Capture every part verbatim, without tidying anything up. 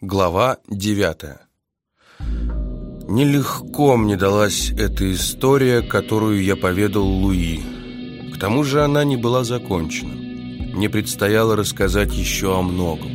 Глава девятая. Нелегко мне далась эта история, которую я поведал Луи. К тому же она не была закончена. Мне предстояло рассказать еще о многом.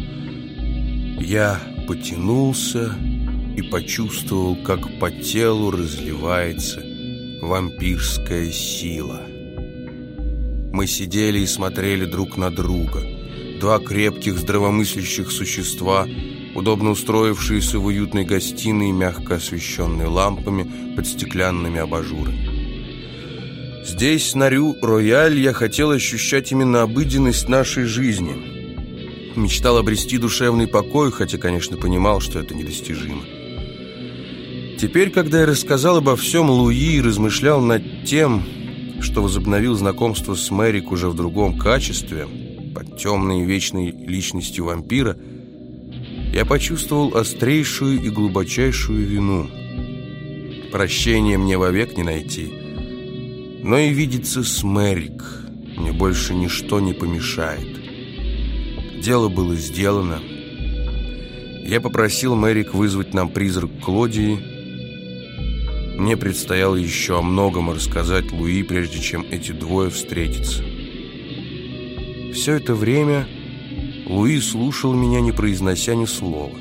Я потянулся и почувствовал, как по телу разливается вампирская сила. Мы сидели и смотрели друг на друга. Два крепких, здравомыслящих существа, удобно устроившиеся в уютной гостиной, мягко освещенной лампами под стеклянными абажурами. Здесь, на Рю-Рояль, я хотел ощущать именно обыденность нашей жизни. Мечтал обрести душевный покой, хотя, конечно, понимал, что это недостижимо. Теперь, когда я рассказал обо всем Луи и размышлял над тем, что возобновил знакомство с Мэрик уже в другом качестве, под темной и вечной личностью вампира, я почувствовал острейшую и глубочайшую вину. Прощения мне вовек не найти, но и видеться с Мэрик мне больше ничто не помешает. Дело было сделано. Я попросил Мэрик вызвать нам призрак Клодии. Мне предстояло еще о многом рассказать Луи, прежде чем эти двое встретятся. Все это время Луи слушал меня, не произнося ни слова.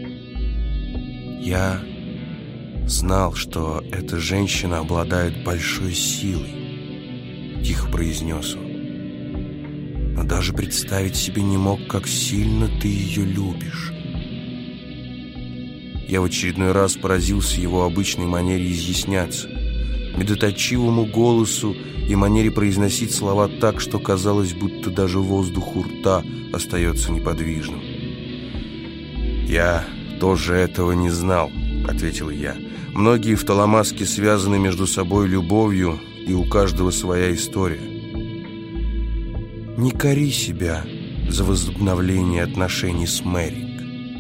Я знал, что эта женщина обладает большой силой, тихо произнес он. Но даже представить себе не мог, как сильно ты ее любишь. Я в очередной раз поразился его обычной манере изъясняться, медоточивому голосу и манере произносить слова так, что казалось, будто даже воздух у рта остается неподвижным. «Я тоже этого не знал», — ответил я. «Многие в Таламаске связаны между собой любовью, и у каждого своя история». «Не кори себя за возобновление отношений с Мэрик».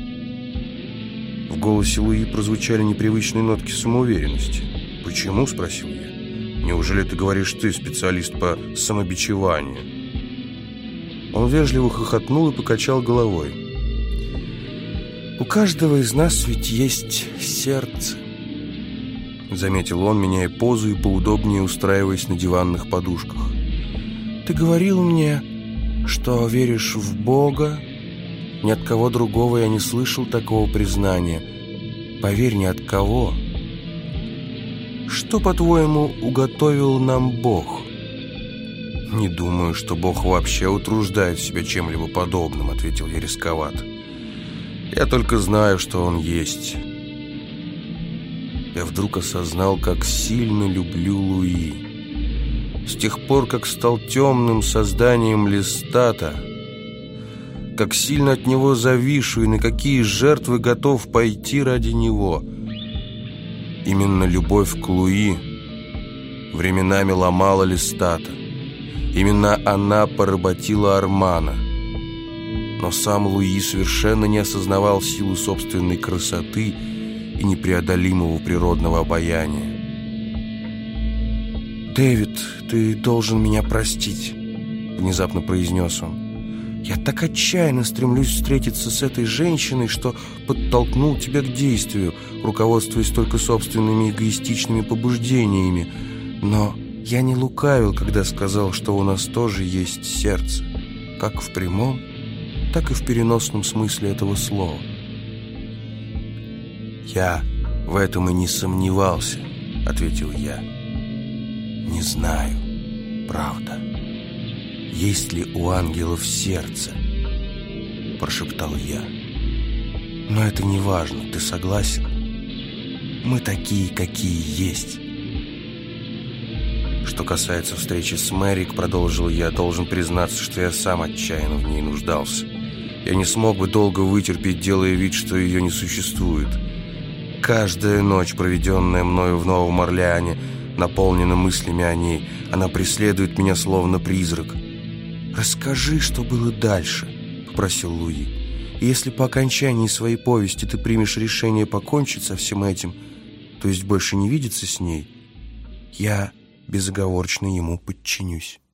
В голосе Луи прозвучали непривычные нотки самоуверенности. «Почему?» — спросил я. «Неужели ты говоришь, ты специалист по самобичеванию?» Он вежливо хохотнул и покачал головой. «У каждого из нас ведь есть сердце», — заметил он, меняя позу и поудобнее устраиваясь на диванных подушках. «Ты говорил мне, что веришь в Бога. Ни от кого другого я не слышал такого признания. Поверь, ни от кого. Что, по-твоему, уготовил нам Бог?» «Не думаю, что Бог вообще утруждает себя чем-либо подобным», — ответил я рисковато. «Я только знаю, что Он есть». Я вдруг осознал, как сильно люблю Луи. С тех пор, как стал темным созданием Лестата, как сильно от него завишу и на какие жертвы готов пойти ради него. Именно любовь к Луи временами ломала Лестата. Именно она поработила Армана. Но сам Луи совершенно не осознавал силу собственной красоты и непреодолимого природного обаяния. «Дэвид, ты должен меня простить», — внезапно произнес он. «Я так отчаянно стремлюсь встретиться с этой женщиной, что подтолкнул тебя к действию, руководствуясь только собственными эгоистичными побуждениями. Но я не лукавил, когда сказал, что у нас тоже есть сердце, как в прямом, так и в переносном смысле этого слова». «Я в этом и не сомневался», — ответил я. «Не знаю, правда, есть ли у ангелов сердце», — прошептал я. «Но это не важно, ты согласен? Мы такие, какие есть». «Что касается встречи с Мэрик, — продолжил я, — должен признаться, что я сам отчаянно в ней нуждался. Я не смог бы долго вытерпеть, делая вид, что ее не существует. Каждая ночь, проведенная мною в Новом Орлеане, наполнена мыслями о ней. Она преследует меня словно призрак». «Расскажи, что было дальше», — попросил Луи. «И если по окончании своей повести ты примешь решение покончить со всем этим, то есть больше не видеться с ней, я безоговорочно ему подчинюсь».